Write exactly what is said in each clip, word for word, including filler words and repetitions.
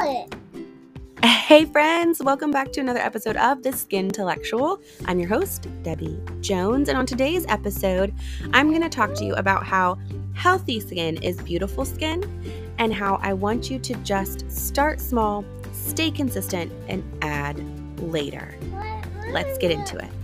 Hey friends, welcome back to another episode of The Skintellectual. I'm your host, Debbie Jones, and on today's episode, I'm going to talk to you about how healthy skin is beautiful skin and how I want you to just start small, stay consistent, and add later. Let's get into it.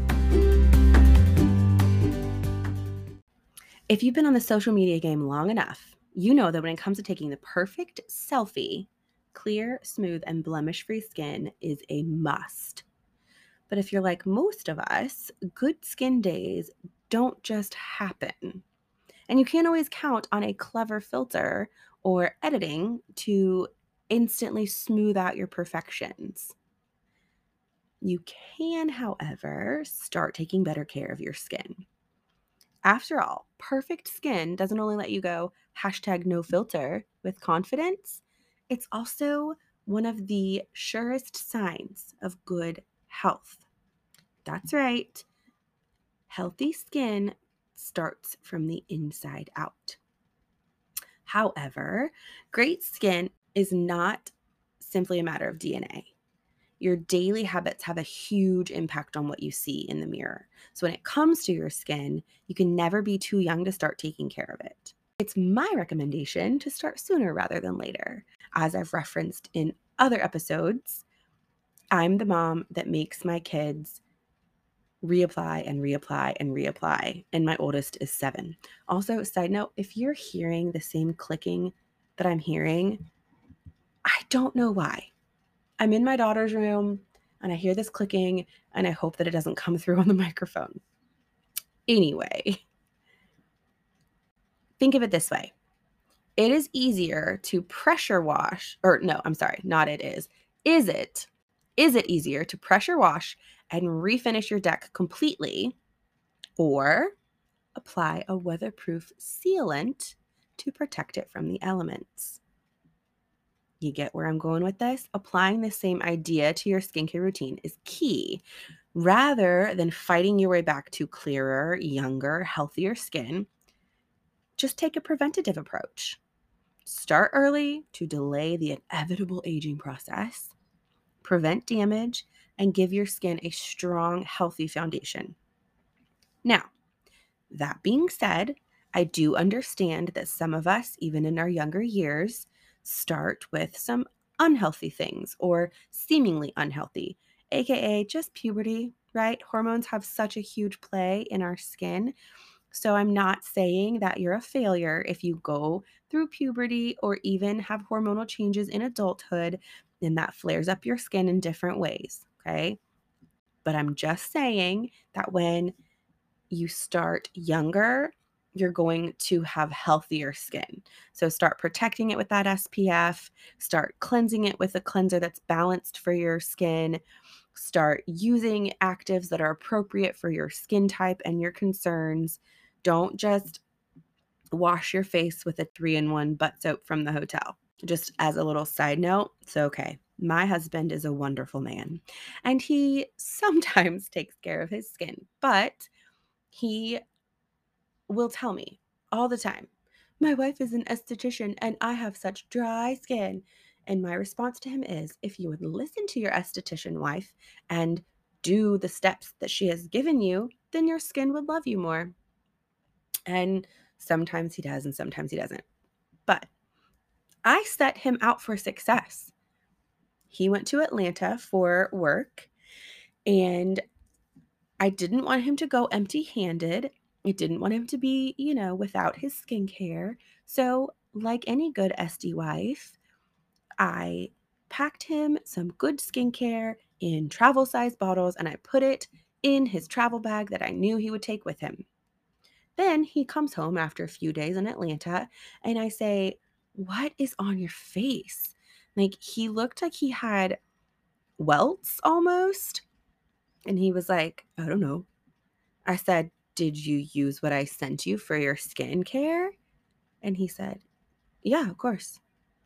If you've been on the social media game long enough, you know that when it comes to taking the perfect selfie, clear, smooth, and blemish-free skin is a must. But if you're like most of us, good skin days don't just happen. And you can't always count on a clever filter or editing to instantly smooth out your perfections. You can, however, start taking better care of your skin. After all, perfect skin doesn't only let you go hashtag no filter with confidence, it's also one of the surest signs of good health. That's right. Healthy skin starts from the inside out. However, great skin is not simply a matter of D N A. Your daily habits have a huge impact on what you see in the mirror. So when it comes to your skin, you can never be too young to start taking care of it. It's my recommendation to start sooner rather than later. As I've referenced in other episodes, I'm the mom that makes my kids reapply and reapply and reapply, and my oldest is seven. Also, side note, if you're hearing the same clicking that I'm hearing, I don't know why. I'm in my daughter's room and I hear this clicking and I hope that it doesn't come through on the microphone. Anyway, think of it this way. It is easier to pressure wash, or no, I'm sorry, not it is. Is it? Is it easier to pressure wash and refinish your deck completely or apply a weatherproof sealant to protect it from the elements? You get where I'm going with this? Applying the same idea to your skincare routine is key. Rather than fighting your way back to clearer, younger, healthier skin, just take a preventative approach. Start early to delay the inevitable aging process, prevent damage, and give your skin a strong, healthy foundation. Now, that being said, I do understand that some of us, even in our younger years, start with some unhealthy things or seemingly unhealthy, aka just puberty, right? Hormones have such a huge play in our skin. So I'm not saying that you're a failure if you go through puberty or even have hormonal changes in adulthood and that flares up your skin in different ways, okay? But I'm just saying that when you start younger, you're going to have healthier skin. So start protecting it with that S P F, start cleansing it with a cleanser that's balanced for your skin, start using actives that are appropriate for your skin type and your concerns. Don't just wash your face with a three-in-one butt soap from the hotel. Just as a little side note, so okay, my husband is a wonderful man and he sometimes takes care of his skin, but he will tell me all the time, my wife is an esthetician and I have such dry skin. And my response to him is, if you would listen to your esthetician wife and do the steps that she has given you, then your skin would love you more. And sometimes he does and sometimes he doesn't. But I set him out for success. He went to Atlanta for work and I didn't want him to go empty-handed. I didn't want him to be, you know, without his skincare. So, like any good S D wife, I packed him some good skincare in travel size bottles and I put it in his travel bag that I knew he would take with him. Then he comes home after a few days in Atlanta and I say, "What is on your face?" Like he looked like he had welts almost. And he was like, "I don't know." I said, "Did you use what I sent you for your skincare?" And he said, "Yeah, of course."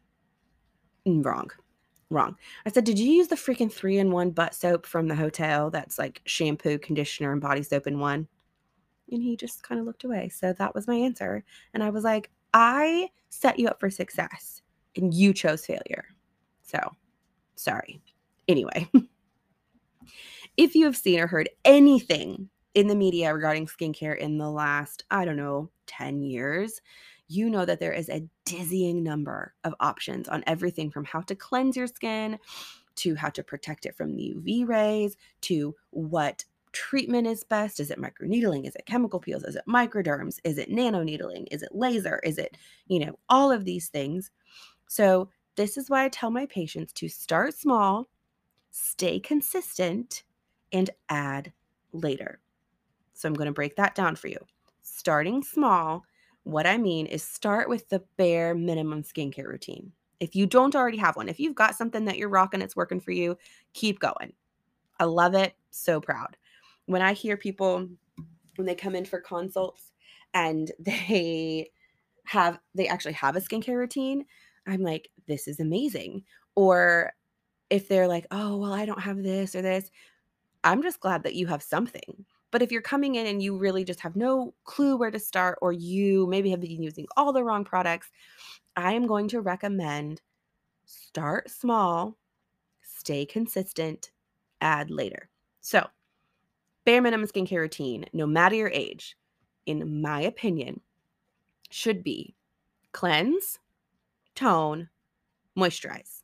Mm, Wrong. Wrong. I said, "Did you use the freaking three-in-one butt soap from the hotel that's like shampoo, conditioner, and body soap in one?" And he just kind of looked away. So that was my answer. And I was like, I set you up for success and you chose failure. So, sorry. Anyway, if you have seen or heard anything in the media regarding skincare in the last, I don't know, ten years, you know that there is a dizzying number of options on everything from how to cleanse your skin to how to protect it from the U V rays to what treatment is best. Is it microneedling? Is it chemical peels? Is it microderms? Is it nanoneedling? Is it laser? Is it, you know, all of these things. So this is why I tell my patients to start small, stay consistent, and add later. So I'm going to break that down for you. Starting small, what I mean is start with the bare minimum skincare routine. If you don't already have one, if you've got something that you're rocking, it's working for you, keep going. I love it. So proud. When I hear people, when they come in for consults and they have, they actually have a skincare routine, I'm like, this is amazing. Or if they're like, oh, well, I don't have this or this, I'm just glad that you have something. But if you're coming in and you really just have no clue where to start, or you maybe have been using all the wrong products, I am going to recommend start small, stay consistent, add later. So, bare minimum skincare routine, no matter your age, in my opinion, should be cleanse, tone, moisturize.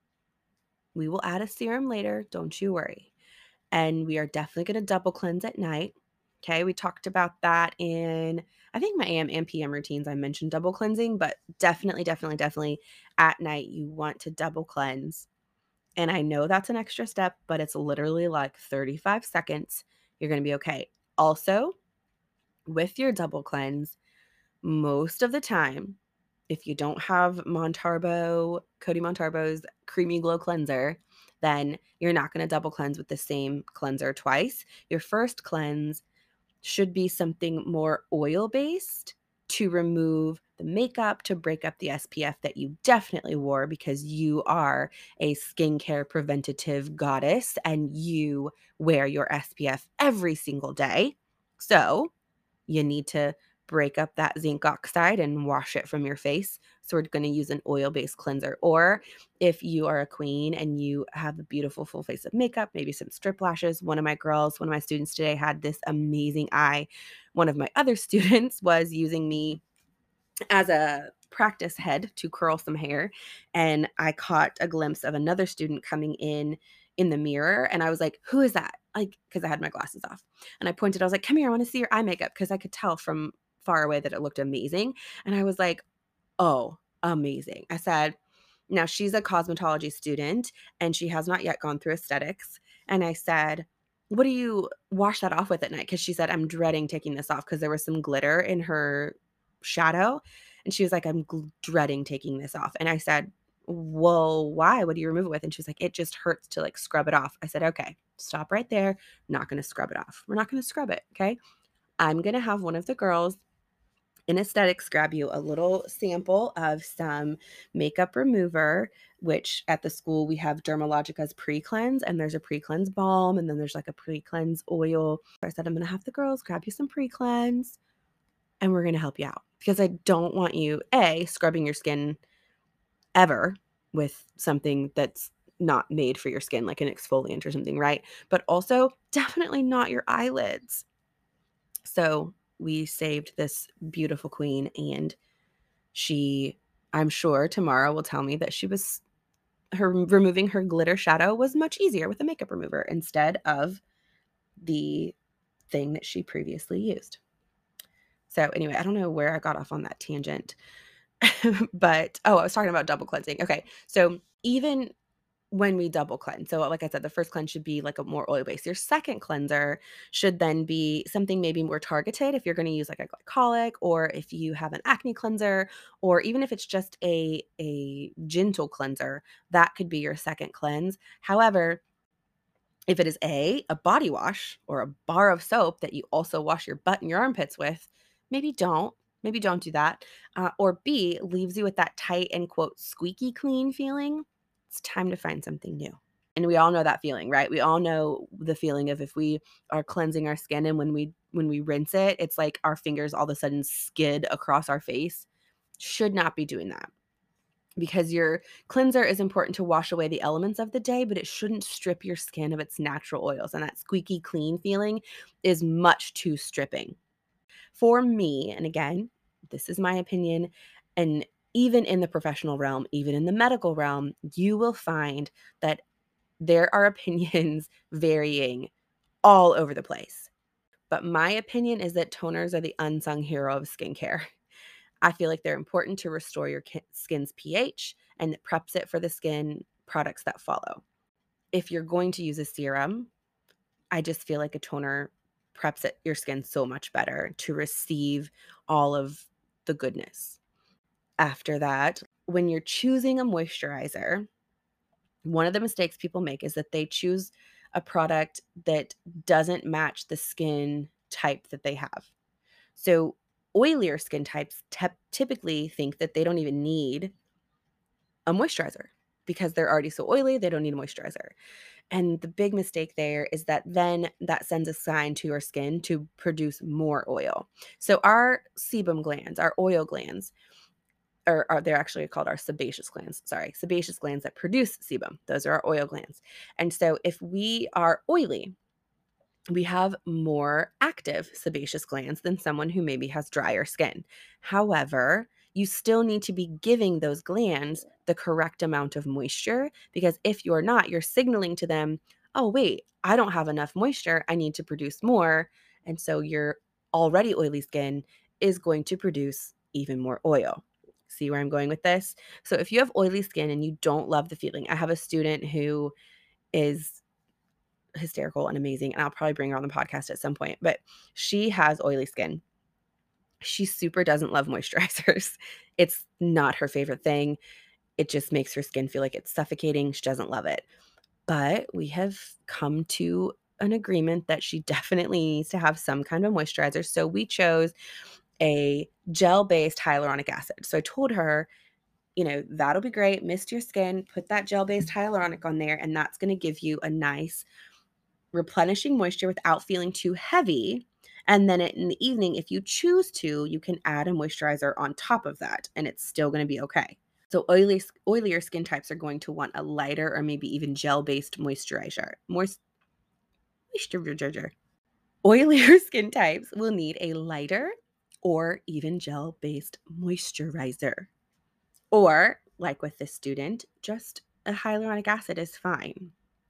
We will add a serum later, don't you worry. And we are definitely going to double cleanse at night. Okay, we talked about that in, I think, my A M and P M routines. I mentioned double cleansing, but definitely, definitely, definitely at night, you want to double cleanse. And I know that's an extra step, but it's literally like thirty-five seconds. You're going to be okay. Also, with your double cleanse, most of the time, if you don't have Montarbo, Coty Montarbo's Creamy Glow Cleanser, then you're not going to double cleanse with the same cleanser twice. Your first cleanse should be something more oil-based to remove the makeup, to break up the S P F that you definitely wore because you are a skincare preventative goddess and you wear your S P F every single day. So you need to break up that zinc oxide and wash it from your face. So we're going to use an oil-based cleanser. Or if you are a queen and you have a beautiful full face of makeup, maybe some strip lashes. One of my girls, one of my students today had this amazing eye. One of my other students was using me as a practice head to curl some hair. And I caught a glimpse of another student coming in in the mirror. And I was like, who is that? Like, because I had my glasses off. And I pointed, I was like, come here, I want to see your eye makeup. Because I could tell from far away that it looked amazing. And I was like, oh, amazing. I said, now she's a cosmetology student and she has not yet gone through aesthetics. And I said, what do you wash that off with at night? Because she said, I'm dreading taking this off because there was some glitter in her shadow. And she was like, I'm gl- dreading taking this off. And I said, well, why? What do you remove it with? And she's like, it just hurts to like scrub it off. I said, okay, stop right there. I'm not going to scrub it off. We're not going to scrub it. Okay. I'm going to have one of the girls in aesthetics grab you a little sample of some makeup remover, which at the school we have Dermalogica's pre-cleanse, and there's a pre-cleanse balm, and then there's like a pre-cleanse oil. I said, I'm going to have the girls grab you some pre-cleanse and we're going to help you out because I don't want you, A, scrubbing your skin ever with something that's not made for your skin, like an exfoliant or something, right? But also definitely not your eyelids. So we saved this beautiful queen, and she, I'm sure tomorrow will tell me that she was, her removing her glitter shadow was much easier with a makeup remover instead of the thing that she previously used. So anyway, I don't know where I got off on that tangent, but oh, I was talking about double cleansing. Okay. So even when we double cleanse, so like I said, the first cleanse should be like a more oil base. Your second cleanser should then be something maybe more targeted if you're going to use like a glycolic, or if you have an acne cleanser, or even if it's just a, a gentle cleanser, that could be your second cleanse. However, if it is A, a body wash or a bar of soap that you also wash your butt and your armpits with, maybe don't. Maybe don't do that. Uh, or B, leaves you with that tight and quote squeaky clean feeling. It's time to find something new. And we all know that feeling, right? We all know the feeling of if we are cleansing our skin and when we when we rinse it, it's like our fingers all of a sudden skid across our face. Should not be doing that. because your cleanser is important to wash away the elements of the day, but it shouldn't strip your skin of its natural oils. And that squeaky clean feeling is much too stripping. For me, and again, this is my opinion, and even in the professional realm, even in the medical realm, you will find that there are opinions varying all over the place. But my opinion is that toners are the unsung hero of skincare. I feel like they're important to restore your skin's pH and it preps it for the skin products that follow. If you're going to use a serum, I just feel like a toner preps it, your skin so much better to receive all of the goodness. After that, when you're choosing a moisturizer, one of the mistakes people make is that they choose a product that doesn't match the skin type that they have. So oilier skin types te- typically think that they don't even need a moisturizer because they're already so oily, they don't need a moisturizer. And the big mistake there is that then that sends a sign to your skin to produce more oil. So our sebum glands, our oil glands, or, or they're actually called our sebaceous glands, sorry, sebaceous glands that produce sebum. Those are our oil glands. And so if we are oily, we have more active sebaceous glands than someone who maybe has drier skin. However, you still need to be giving those glands the correct amount of moisture, because if you're not, you're signaling to them, oh, wait, I don't have enough moisture. I need to produce more. And so your already oily skin is going to produce even more oil. See where I'm going with this? So if you have oily skin and you don't love the feeling, I have a student who is hysterical and amazing, and I'll probably bring her on the podcast at some point, but she has oily skin. She super doesn't love moisturizers. It's not her favorite thing. It just makes her skin feel like it's suffocating. She doesn't love it. But we have come to an agreement that she definitely needs to have some kind of moisturizer. So we chose a gel-based hyaluronic acid. So I told her, you know, that'll be great. Mist your skin, put that gel-based hyaluronic on there, and that's going to give you a nice replenishing moisture without feeling too heavy. And then in the evening, if you choose to, you can add a moisturizer on top of that, and it's still going to be okay. So oily, oilier skin types are going to want a lighter or maybe even gel-based moisturizer. Moist, moisturizer. Oilier skin types will need a lighter or even gel-based moisturizer. Or, like with this student, just a hyaluronic acid is fine.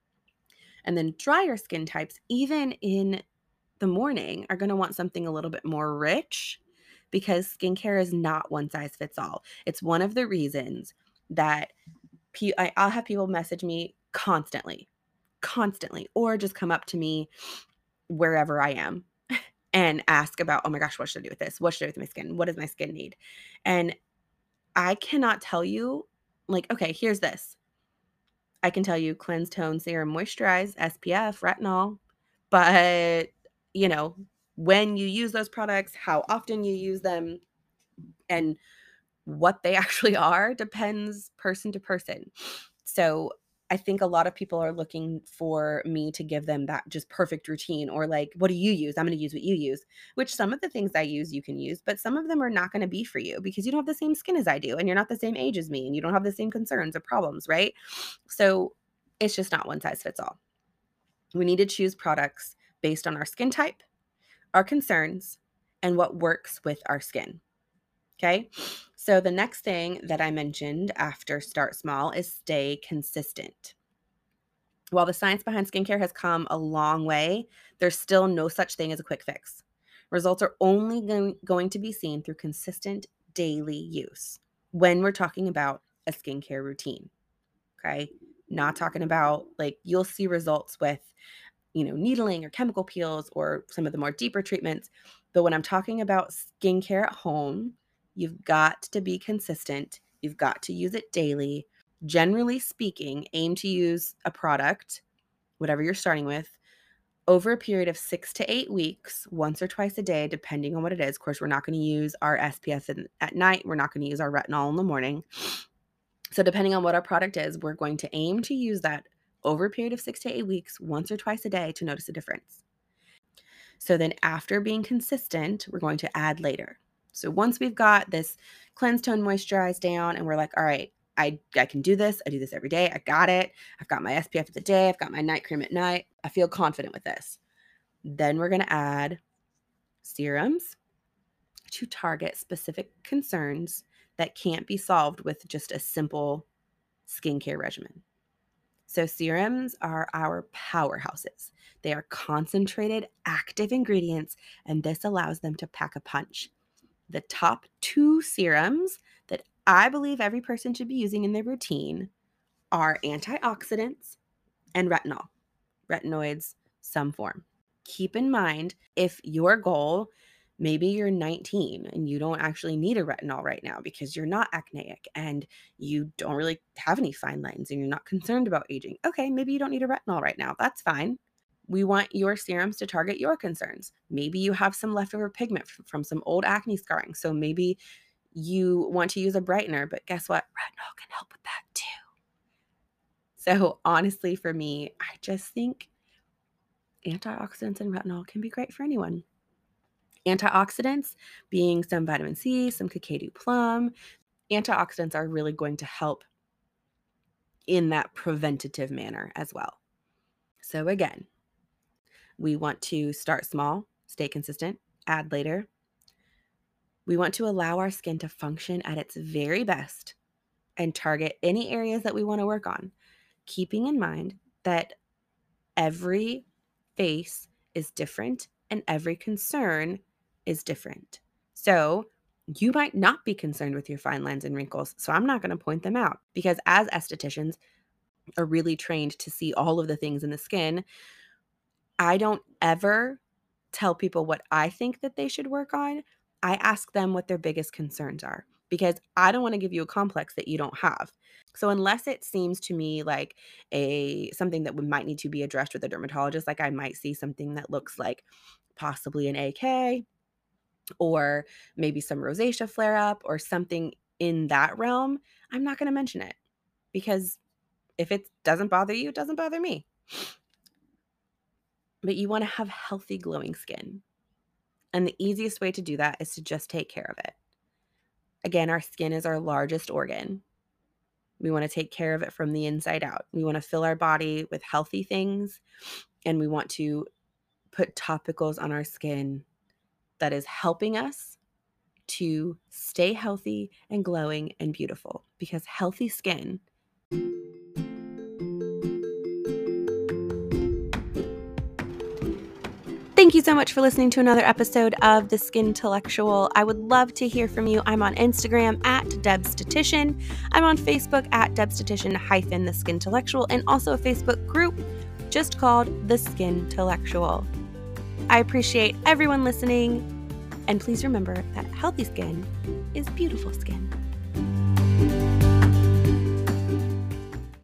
And then drier skin types, even in the morning, are going to want something a little bit more rich, because skincare is not one size fits all. It's one of the reasons that pe- I, I'll have people message me constantly, constantly, or just come up to me wherever I am and ask about, oh my gosh, what should I do with this? What should I do with my skin? What does my skin need? And I cannot tell you, like, okay, here's this. I can tell you cleanse, tone, serum, moisturize, S P F, retinol, but, you know, when you use those products, how often you use them, and what they actually are depends person to person. So I think a lot of people are looking for me to give them that just perfect routine, or like, what do you use? I'm going to use what you use, which some of the things I use you can use, but some of them are not going to be for you because you don't have the same skin as I do, and you're not the same age as me, and you don't have the same concerns or problems, right? So it's just not one size fits all. We need to choose products based on our skin type, our concerns, and what works with our skin. Okay. So the next thing that I mentioned after start small is stay consistent. While the science behind skincare has come a long way, there's still no such thing as a quick fix. Results are only going, going to be seen through consistent daily use when we're talking about a skincare routine. Okay. Not talking about, like, you'll see results with, you know, needling or chemical peels or some of the more deeper treatments. But when I'm talking about skincare at home, you've got to be consistent. You've got to use it daily. Generally speaking, aim to use a product, whatever you're starting with, over a period of six to eight weeks, once or twice a day, depending on what it is. Of course, we're not going to use our S P F in, at night. We're not going to use our retinol in the morning. So depending on what our product is, we're going to aim to use that over a period of six to eight weeks, once or twice a day, to notice a difference. So then after being consistent, we're going to add later. So once we've got this cleanse, tone, moisturize down, and we're like, all right, I, I can do this. I do this every day. I got it. I've got my S P F of the day. I've got my night cream at night. I feel confident with this. Then we're going to add serums to target specific concerns that can't be solved with just a simple skincare regimen. So serums are our powerhouses. They are concentrated, active ingredients, and this allows them to pack a punch. The top two serums that I believe every person should be using in their routine are antioxidants and retinol, retinoids, some form. Keep in mind, if your goal, maybe you're nineteen and you don't actually need a retinol right now because you're not acneic and you don't really have any fine lines and you're not concerned about aging. Okay, maybe you don't need a retinol right now. That's fine. We want your serums to target your concerns. Maybe you have some leftover pigment from some old acne scarring. So maybe you want to use a brightener, but guess what? Retinol can help with that too. So honestly, for me, I just think antioxidants and retinol can be great for anyone. Antioxidants being some vitamin C, some Kakadu plum. Antioxidants are really going to help in that preventative manner as well. So again, we want to start small, stay consistent, add later. We want to allow our skin to function at its very best and target any areas that we want to work on, keeping in mind that every face is different and every concern is different. So you might not be concerned with your fine lines and wrinkles, so I'm not going to point them out because as estheticians are really trained to see all of the things in the skin, I don't ever tell people what I think that they should work on. I ask them what their biggest concerns are because I don't want to give you a complex that you don't have. So unless it seems to me like a something that might need to be addressed with a dermatologist, like I might see something that looks like possibly an A K or maybe some rosacea flare up or something in that realm, I'm not going to mention it because if it doesn't bother you, it doesn't bother me. But you want to have healthy, glowing skin. And the easiest way to do that is to just take care of it. Again, our skin is our largest organ. We want to take care of it from the inside out. We want to fill our body with healthy things, and we want to put topicals on our skin that is helping us to stay healthy and glowing and beautiful, because healthy skin Thank you so much for listening to another episode of The Skintellectual. I would love to hear from you. I'm on Instagram at Debstatician. I'm on Facebook at Debstatician hyphen The Skintellectual, and also a Facebook group just called The Skintellectual. I appreciate everyone listening, and please remember that healthy skin is beautiful skin.